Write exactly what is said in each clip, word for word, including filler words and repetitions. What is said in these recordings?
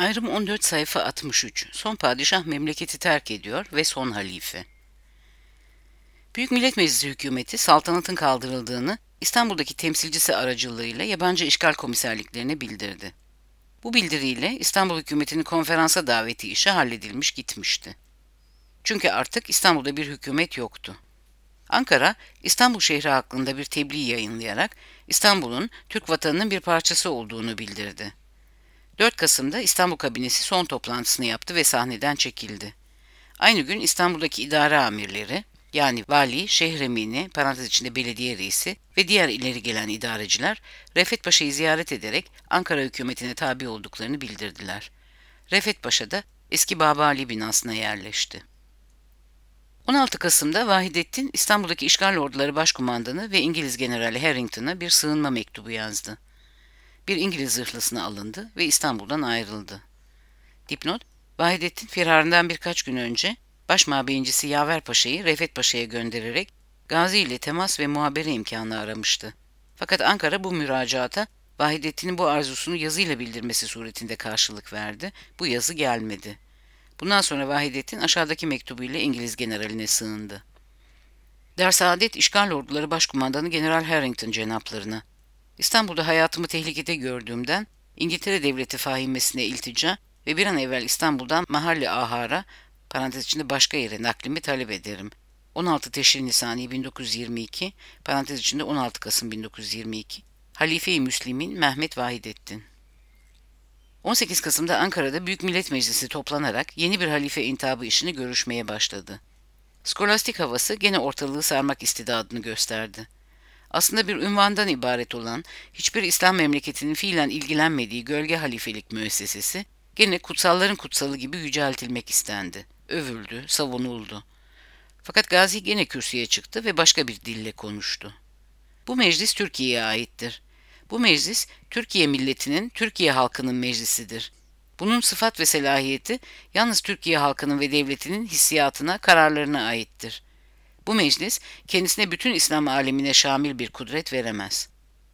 Ayrım on dört sayfa altmış üç. Son padişah memleketi terk ediyor ve son halife. Büyük Millet Meclisi hükümeti saltanatın kaldırıldığını İstanbul'daki temsilcisi aracılığıyla yabancı işgal komiserliklerine bildirdi. Bu bildiriyle İstanbul hükümetinin konferansa daveti işi halledilmiş gitmişti. Çünkü artık İstanbul'da bir hükümet yoktu. Ankara, İstanbul şehri hakkında bir tebliğ yayınlayarak İstanbul'un Türk vatanının bir parçası olduğunu bildirdi. dört Kasım'da İstanbul Kabinesi son toplantısını yaptı ve sahneden çekildi. Aynı gün İstanbul'daki idare amirleri, yani vali, şehremini, parantez içinde belediye reisi ve diğer ileri gelen idareciler, Refet Paşa'yı ziyaret ederek Ankara hükümetine tabi olduklarını bildirdiler. Refet Paşa da eski Babali binasına yerleşti. on altı Kasım'da Vahidettin, İstanbul'daki işgal orduları başkumandanı ve İngiliz generali Harrington'a bir sığınma mektubu yazdı. Bir İngiliz zırhlısına alındı ve İstanbul'dan ayrıldı. Dipnot: Vahidettin firarından birkaç gün önce Başmabeyincisi Yaver Paşa'yı Refet Paşa'ya göndererek Gazi ile temas ve muhabere imkanı aramıştı. Fakat Ankara bu müracaata Vahidettin'in bu arzusunu yazıyla bildirmesi suretinde karşılık verdi. Bu yazı gelmedi. Bundan sonra Vahidettin aşağıdaki mektubuyla İngiliz generaline sığındı. Dersaadet İşgal Orduları Başkumandanı General Harrington cenaplarına: İstanbul'da hayatımı tehlikede gördüğümden İngiltere Devleti fahimesine iltica ve bir an evvel İstanbul'dan Mahalli Ahar'a, parantez içinde başka yere naklimi talep ederim. on altı Teşrin Nisani bin dokuz yüz yirmi iki, parantez içinde on altı Kasım bin dokuz yüz yirmi iki, Halife-i Müslim'in Mehmet Vahidettin. on sekiz Kasım'da Ankara'da Büyük Millet Meclisi toplanarak yeni bir halife intihabı işini görüşmeye başladı. Skolastik havası gene ortalığı sarmak istidadını gösterdi. Aslında bir ünvandan ibaret olan, hiçbir İslam memleketinin fiilen ilgilenmediği gölge halifelik müessesesi, gene kutsalların kutsalı gibi yüceltilmek istendi. Övüldü, savunuldu. Fakat Gazi gene kürsüye çıktı ve başka bir dille konuştu. Bu meclis Türkiye'ye aittir. Bu meclis, Türkiye milletinin, Türkiye halkının meclisidir. Bunun sıfat ve selahiyeti, yalnız Türkiye halkının ve devletinin hissiyatına, kararlarına aittir. Bu meclis, kendisine bütün İslam alemine şamil bir kudret veremez.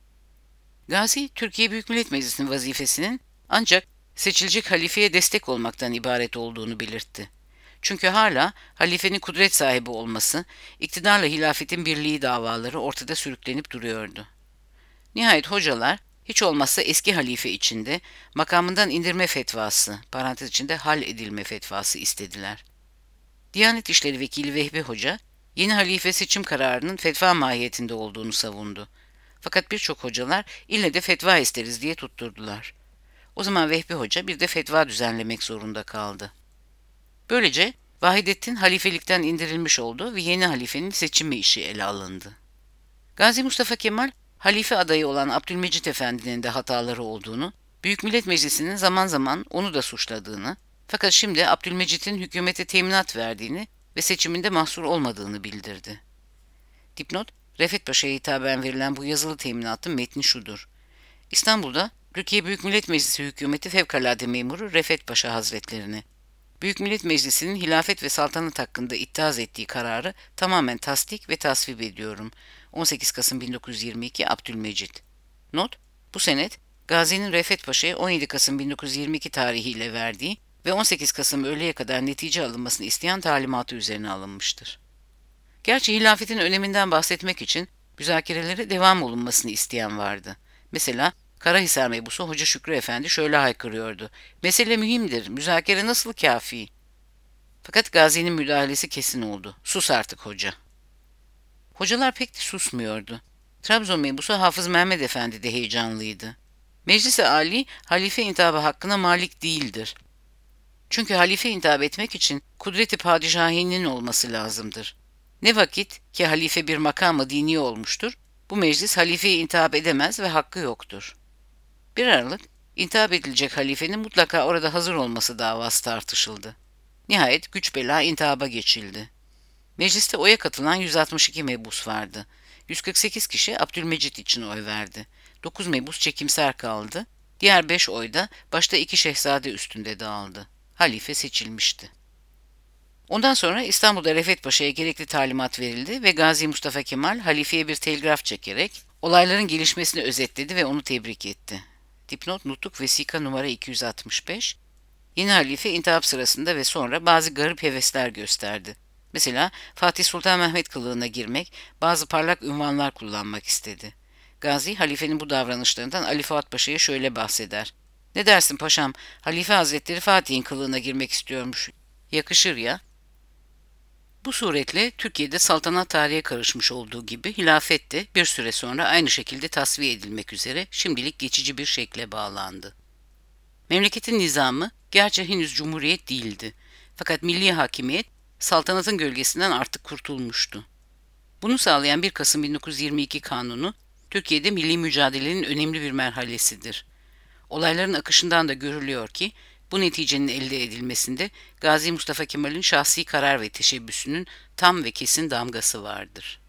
Gazi, Türkiye Büyük Millet Meclisi'nin vazifesinin ancak seçilecek halifeye destek olmaktan ibaret olduğunu belirtti. Çünkü hala halifenin kudret sahibi olması, iktidarla hilafetin birliği davaları ortada sürüklenip duruyordu. Nihayet hocalar, hiç olmazsa eski halife içinde makamından indirme fetvası, parantez içinde hal edilme fetvası istediler. Diyanet İşleri Vekili Vehbi Hoca, yeni halife seçim kararının fetva mahiyetinde olduğunu savundu. Fakat birçok hocalar ille de fetva isteriz diye tutturdular. O zaman Vehbi Hoca bir de fetva düzenlemek zorunda kaldı. Böylece Vahidettin halifelikten indirilmiş oldu ve yeni halifenin seçimi işi ele alındı. Gazi Mustafa Kemal, halife adayı olan Abdülmecit Efendi'nin de hataları olduğunu, Büyük Millet Meclisi'nin zaman zaman onu da suçladığını, fakat şimdi Abdülmecit'in hükümete teminat verdiğini ve seçiminde mahsur olmadığını bildirdi. Dipnot: Refet Paşa'ya hitaben verilen bu yazılı teminatın metni şudur: İstanbul'da Türkiye Büyük Millet Meclisi hükümeti fevkalade memuru Refet Paşa Hazretlerine, Büyük Millet Meclisi'nin hilafet ve saltanat hakkında ittihaz ettiği kararı tamamen tasdik ve tasvip ediyorum. on sekiz Kasım bin dokuz yüz yirmi iki Abdülmecit. Not: Bu senet, Gazi'nin Refet Paşa'ya on yedi Kasım bin dokuz yüz yirmi iki tarihiyle verdiği ve on sekiz Kasım öğleye kadar netice alınmasını isteyen talimatı üzerine alınmıştır. Gerçi hilafetin öneminden bahsetmek için müzakerelere devam olunmasını isteyen vardı. Mesela Karahisar mebusu Hoca Şükrü Efendi şöyle haykırıyordu: Mesele mühimdir, müzakere nasıl kafi? Fakat Gazi'nin müdahalesi kesin oldu: Sus artık hoca. Hocalar pek de susmuyordu. Trabzon mebusu Hafız Mehmet Efendi de heyecanlıydı. Meclis-i âli, halife intihabı hakkına malik değildir. Çünkü halife intihap etmek için kudret-i padişahinin olması lazımdır. Ne vakit ki halife bir makamı dini olmuştur, bu meclis halifeyi intihap edemez ve hakkı yoktur. Bir aralık, intihap edilecek halifenin mutlaka orada hazır olması davası tartışıldı. Nihayet güç bela intihaba geçildi. Mecliste oya katılan yüz altmış iki mebus vardı. yüz kırk sekiz kişi Abdülmecit için oy verdi. dokuz mebus çekimser kaldı. Diğer beş oy da başta iki şehzade üstünde dağıldı. Halife seçilmişti. Ondan sonra İstanbul'da Refet Paşa'ya gerekli talimat verildi ve Gazi Mustafa Kemal halifeye bir telgraf çekerek olayların gelişmesini özetledi ve onu tebrik etti. Dipnot: Nutuk Vesika numara iki yüz altmış beş, Yeni halife intihap sırasında ve sonra bazı garip hevesler gösterdi. Mesela Fatih Sultan Mehmet kılığına girmek, bazı parlak unvanlar kullanmak istedi. Gazi, halifenin bu davranışlarından Ali Fuat Paşa'ya şöyle bahseder. "Ne dersin paşam, halife hazretleri Fatih'in kılığına girmek istiyormuş. Yakışır ya." Bu suretle Türkiye'de saltanat tarihe karışmış olduğu gibi hilafet de bir süre sonra aynı şekilde tasfiye edilmek üzere şimdilik geçici bir şekle bağlandı. Memleketin nizamı gerçi henüz cumhuriyet değildi. Fakat milli hakimiyet saltanatın gölgesinden artık kurtulmuştu. Bunu sağlayan bir Kasım bin dokuz yüz yirmi iki Kanunu, Türkiye'de milli mücadelenin önemli bir merhalesidir. Olayların akışından da görülüyor ki, bu neticenin elde edilmesinde Gazi Mustafa Kemal'in şahsi karar ve teşebbüsünün tam ve kesin damgası vardır.